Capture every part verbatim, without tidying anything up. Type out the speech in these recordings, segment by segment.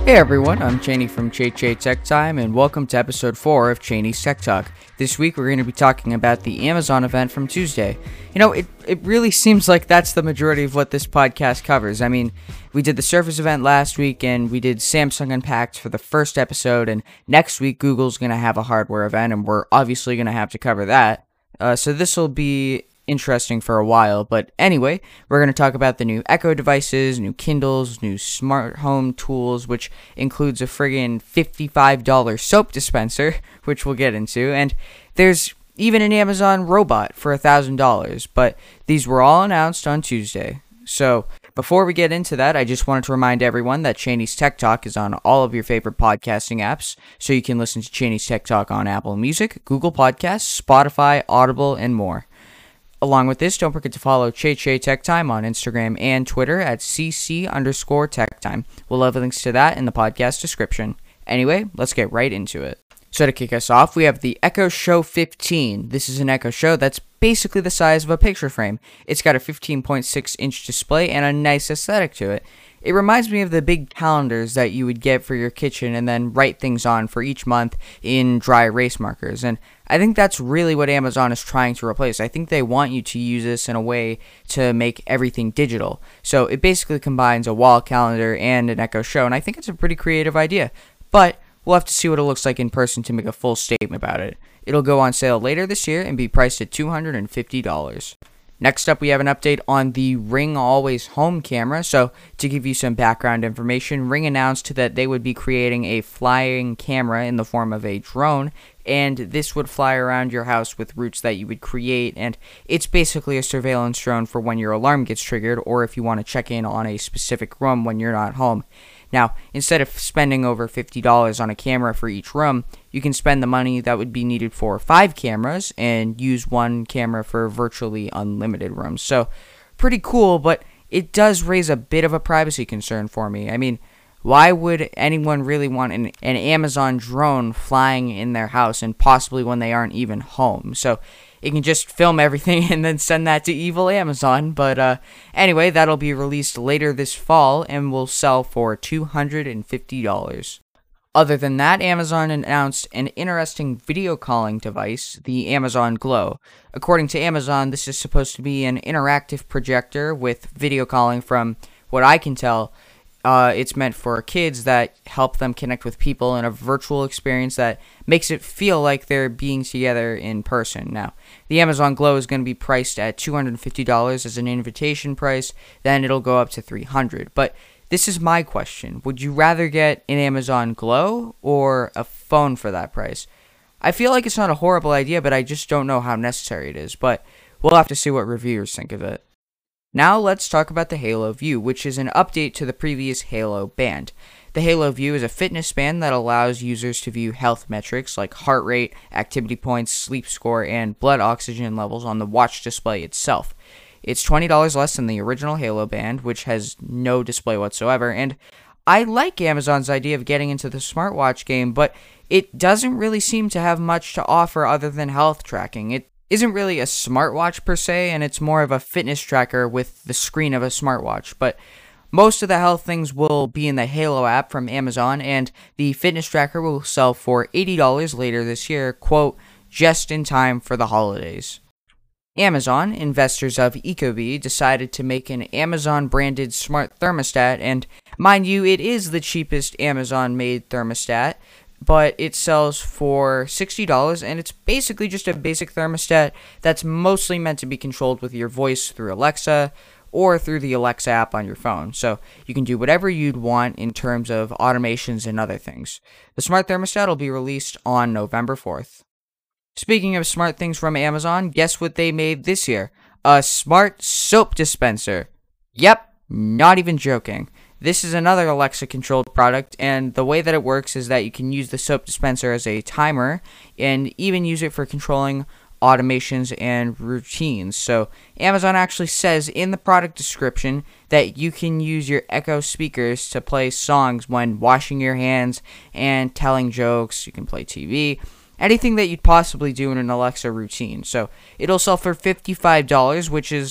Hey everyone, I'm Cheney from Che Che Tech Time, and welcome to episode four of Cheney's Tech Talk. This week we're going to be talking about the Amazon event from Tuesday. You know, it, it really seems like that's the majority of what this podcast covers. I mean, we did the Surface event last week, and we did Samsung Unpacked for the first episode, and next week Google's going to have a hardware event, and we're obviously going to have to cover that. Uh, so this will be interesting for a while, but anyway, we're going to talk about the new Echo devices, new Kindles, new smart home tools, which includes a friggin' fifty-five dollars soap dispenser, which we'll get into, and there's even an Amazon robot for one thousand dollars, but these were all announced on Tuesday. So before we get into that, I just wanted to remind everyone that Cheney's Tech Talk is on all of your favorite podcasting apps, so you can listen to Cheney's Tech Talk on Apple Music, Google Podcasts, Spotify, Audible, and more. Along with this, don't forget to follow Che Che Tech Time on Instagram and Twitter at cc underscore tech time. We'll have links to that in the podcast description. Anyway, let's get right into it. So to kick us off, we have the Echo Show fifteen. This is an Echo Show that's basically the size of a picture frame. It's got a fifteen point six inch display and a nice aesthetic to it. It reminds me of the big calendars that you would get for your kitchen and then write things on for each month in dry erase markers. And I think that's really what Amazon is trying to replace. I think they want you to use this in a way to make everything digital. So it basically combines a wall calendar and an Echo Show, and I think it's a pretty creative idea. But we'll have to see what it looks like in person to make a full statement about it. It'll go on sale later this year and be priced at two hundred fifty dollars. Next up, we have an update on the Ring Always Home camera. So, to give you some background information, Ring announced that they would be creating a flying camera in the form of a drone, and this would fly around your house with routes that you would create, and it's basically a surveillance drone for when your alarm gets triggered, or if you want to check in on a specific room when you're not home. Now, instead of spending over fifty dollars on a camera for each room, you can spend the money that would be needed for five cameras and use one camera for virtually unlimited rooms. So, pretty cool, but it does raise a bit of a privacy concern for me. I mean, why would anyone really want an, an Amazon drone flying in their house and possibly when they aren't even home? So, it can just film everything and then send that to evil Amazon. But uh, anyway, that'll be released later this fall and will sell for two hundred fifty dollars. Other than that, Amazon announced an interesting video calling device, the Amazon Glow. According to Amazon, this is supposed to be an interactive projector with video calling. From what I can tell, Uh, it's meant for kids that help them connect with people in a virtual experience that makes it feel like they're being together in person. Now, the Amazon Glow is going to be priced at two hundred fifty dollars as an invitation price, then it'll go up to three hundred dollars. But this is my question. Would you rather get an Amazon Glow or a phone for that price? I feel like it's not a horrible idea, but I just don't know how necessary it is. But we'll have to see what reviewers think of it. Now let's talk about the Halo View, which is an update to the previous Halo band. The Halo View is a fitness band that allows users to view health metrics like heart rate, activity points, sleep score, and blood oxygen levels on the watch display itself. It's twenty dollars less than the original Halo band, which has no display whatsoever, and I like Amazon's idea of getting into the smartwatch game, but it doesn't really seem to have much to offer other than health tracking. It isn't really a smartwatch per se, and it's more of a fitness tracker with the screen of a smartwatch, but most of the health things will be in the Halo app from Amazon, and the fitness tracker will sell for eighty dollars later this year, quote, just in time for the holidays. Amazon, investors of Ecobee, decided to make an Amazon-branded smart thermostat, and mind you, it is the cheapest Amazon-made thermostat, but it sells for sixty dollars, and it's basically just a basic thermostat that's mostly meant to be controlled with your voice through Alexa or through the Alexa app on your phone. So you can do whatever you'd want in terms of automations and other things. The smart thermostat will be released on November fourth. Speaking of smart things from Amazon, guess what they made this year? A smart soap dispenser. Yep, not even joking. This is another Alexa-controlled product, and the way that it works is that you can use the soap dispenser as a timer and even use it for controlling automations and routines. So Amazon actually says in the product description that you can use your Echo speakers to play songs when washing your hands and telling jokes. You can play T V, anything that you'd possibly do in an Alexa routine. So it'll sell for fifty-five dollars, which is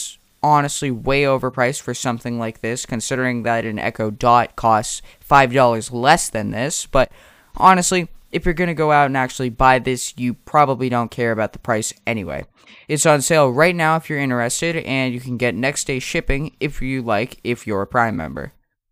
honestly way overpriced for something like this, considering that an Echo Dot costs five dollars less than this. But honestly, if you're going to go out and actually buy this, you probably don't care about the price anyway. It's on sale right now if you're interested, and you can get next day shipping if you like, if you're a Prime member.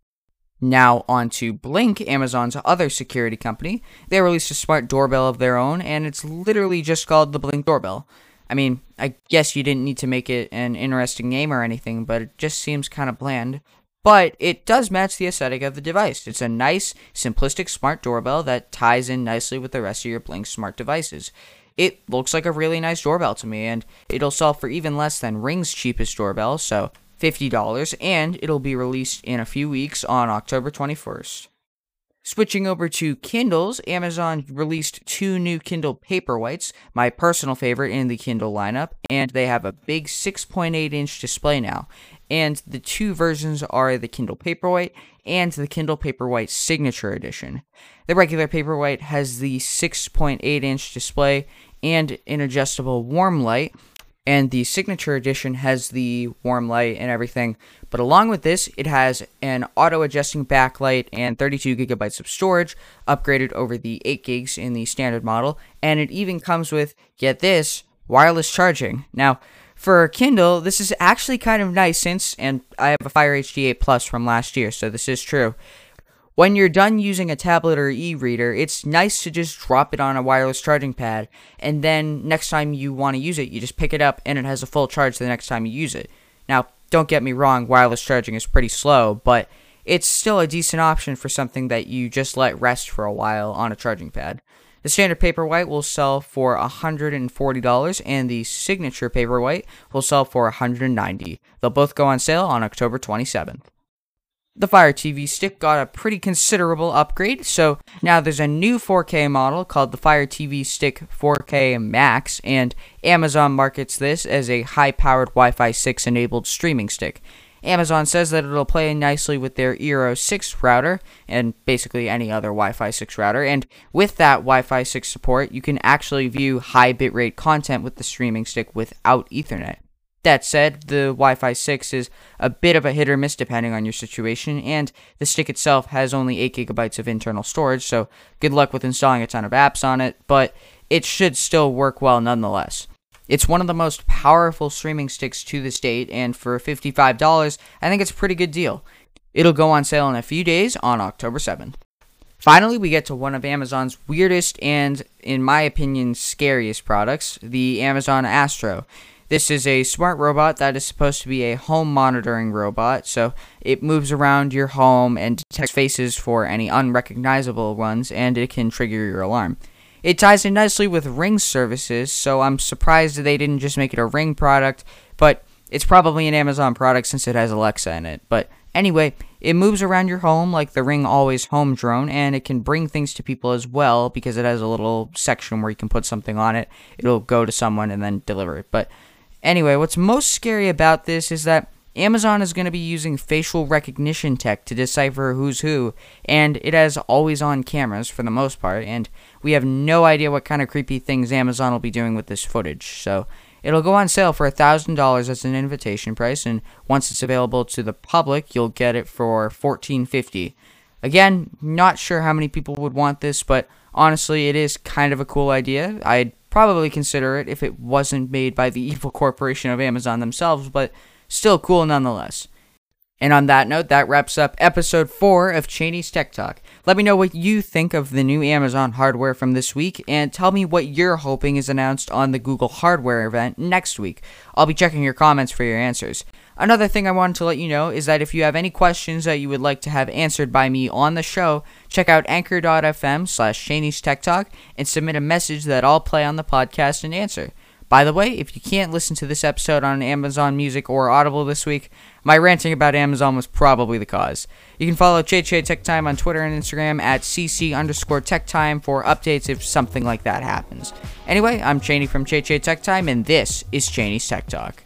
Now on to Blink, Amazon's other security company. They released a smart doorbell of their own, and it's literally just called the Blink Doorbell. I mean, I guess you didn't need to make it an interesting name or anything, but it just seems kind of bland. But it does match the aesthetic of the device. It's a nice, simplistic smart doorbell that ties in nicely with the rest of your Blink smart devices. It looks like a really nice doorbell to me, and it'll sell for even less than Ring's cheapest doorbell, so fifty dollars, and it'll be released in a few weeks on October twenty-first. Switching over to Kindles, Amazon released two new Kindle Paperwhites, my personal favorite in the Kindle lineup, and they have a big six point eight inch display now. And the two versions are the Kindle Paperwhite and the Kindle Paperwhite Signature Edition. The regular Paperwhite has the six point eight inch display and an adjustable warm light, and the Signature Edition has the warm light and everything. But along with this, it has an auto-adjusting backlight and thirty-two gigabytes of storage, upgraded over the eight gigs in the standard model, and it even comes with, get this, wireless charging. Now, for Kindle, this is actually kind of nice since, and I have a Fire H D eight Plus from last year, so this is true. When you're done using a tablet or e-reader, it's nice to just drop it on a wireless charging pad, and then next time you want to use it, you just pick it up and it has a full charge the next time you use it. Now, don't get me wrong, wireless charging is pretty slow, but it's still a decent option for something that you just let rest for a while on a charging pad. The standard Paperwhite will sell for one hundred forty dollars, and the Signature Paperwhite will sell for one hundred ninety dollars. They'll both go on sale on October twenty-seventh. The Fire T V Stick got a pretty considerable upgrade, so now there's a new four K model called the Fire T V Stick four K Max, and Amazon markets this as a high-powered Wi-Fi six enabled streaming stick. Amazon says that it'll play nicely with their Eero six router, and basically any other Wi-Fi six router, and with that Wi-Fi six support, you can actually view high bitrate content with the streaming stick without Ethernet. That said, the Wi-Fi six is a bit of a hit or miss depending on your situation, and the stick itself has only eight gigabytes of internal storage, so good luck with installing a ton of apps on it, but it should still work well nonetheless. It's one of the most powerful streaming sticks to this date, and for fifty-five dollars, I think it's a pretty good deal. It'll go on sale in a few days on October seventh. Finally, we get to one of Amazon's weirdest and, in my opinion, scariest products, the Amazon Astro. This is a smart robot that is supposed to be a home monitoring robot, so it moves around your home and detects faces for any unrecognizable ones, and it can trigger your alarm. It ties in nicely with Ring services, so I'm surprised they didn't just make it a Ring product, but it's probably an Amazon product since it has Alexa in it. But anyway, it moves around your home like the Ring Always Home drone, and it can bring things to people as well because it has a little section where you can put something on it. It'll go to someone and then deliver it. But anyway, what's most scary about this is that Amazon is going to be using facial recognition tech to decipher who's who, and it has always-on cameras for the most part, and we have no idea what kind of creepy things Amazon will be doing with this footage. So it'll go on sale for one thousand dollars as an invitation price, and once it's available to the public, you'll get it for fourteen fifty. Again, not sure how many people would want this, but honestly, it is kind of a cool idea. I'd probably consider it if it wasn't made by the evil corporation of Amazon themselves, but still cool nonetheless. And on that note, that wraps up episode four of Cheney's Tech Talk. Let me know what you think of the new Amazon hardware from this week, and tell me what you're hoping is announced on the Google Hardware event next week. I'll be checking your comments for your answers. Another thing I wanted to let you know is that if you have any questions that you would like to have answered by me on the show, check out anchor.fm slash Cheney's Tech Talk and submit a message that I'll play on the podcast and answer. By the way, if you can't listen to this episode on Amazon Music or Audible this week, my ranting about Amazon was probably the cause. You can follow J J Tech Time on Twitter and Instagram at cc underscore tech time for updates if something like that happens. Anyway, I'm Cheney from J J Tech Time, and this is Cheney's Tech Talk.